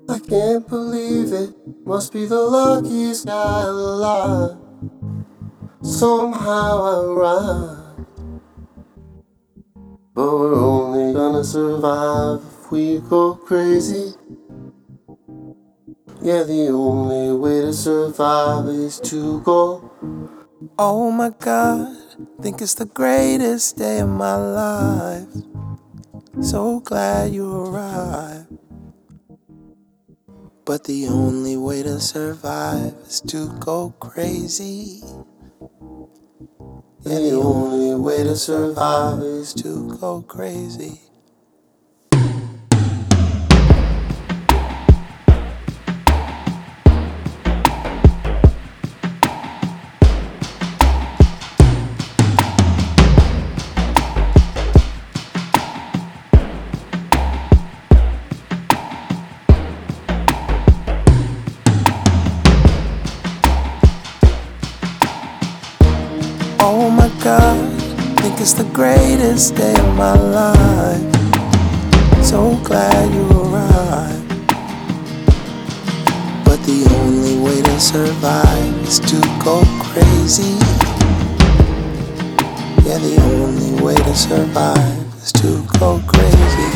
I can't believe it, must be the luckiest guy alive. Somehow I arrived, but we're only gonna survive if we go crazy. Yeah, the only way to survive is to go. Oh my God, think it's the greatest day of my life. So glad you arrived. But the only way to survive is to go crazy. Yeah, the only way to survive is to go crazy. Oh my God, think it's the greatest day of my life. So glad you arrived. But the only way to survive is to go crazy. Yeah, the only way to survive is to go crazy.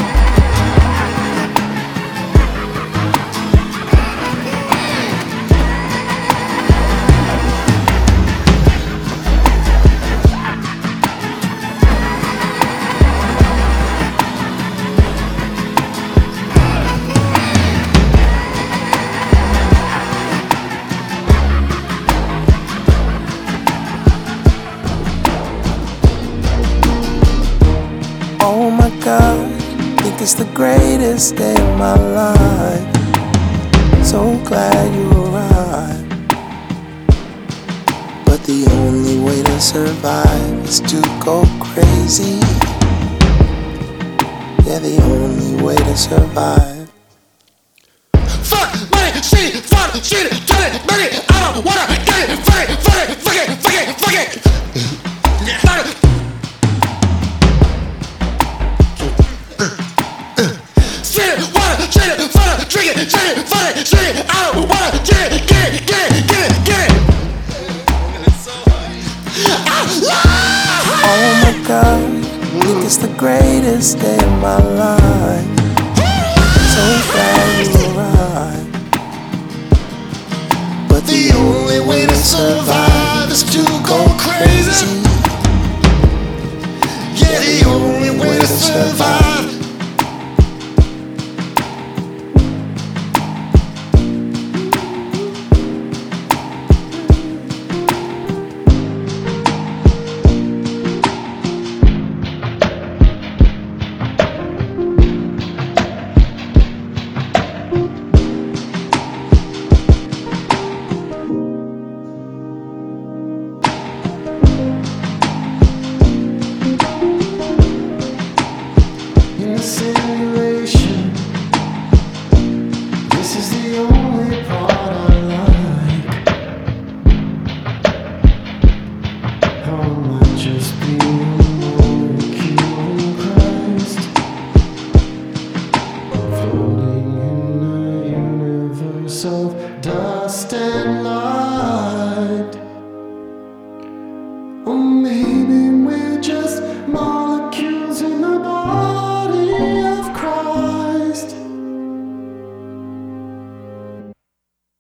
Oh my God, think it's the greatest day of my life. So glad you arrived. But the only way to survive is to go crazy. Yeah, the only way to survive. Fuck money, shit, fuck shit, tell it, money, I don't wanna get it, fuck it, fuck it, fuck it, fuck it, fuck it. Fuck it. Shit, wanna, shit, fuck it, drink it, shit, fuck it, shit, I don't wanna get it, get it, get it, get it, get it. Oh my God, think it's the greatest day of my life. So glad you arrived. But The only way to survive is to go crazy. Yeah, the only way to survive. In a simulation, this is the only part I like. How I might just be a molecule in Christ, floating in a universe of dark.